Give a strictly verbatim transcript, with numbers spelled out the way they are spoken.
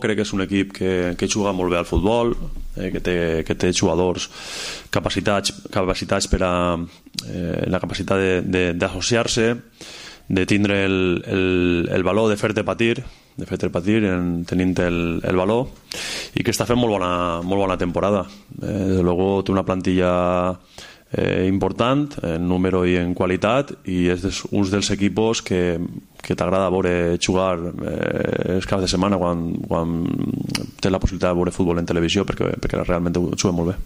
Crec que és un equip que, que juga molt bé al futbol, eh, que, té, que té jugadors capacitats, capacitats per a eh, la capacitat d'associar-se, de, de tindre el, el, el valor de fer-te patir, de fer-te patir en, tenint el, el valor, i que està fent molt bona, molt bona temporada. Eh, des de luego té una plantilla eh, important en número i en qualitat, i és des, un dels equipos que, que t'agrada veure jugar eh, els caps de setmana quan, quan té la possibilitat de veure futbol en televisió, perquè, perquè realment juguen molt bé.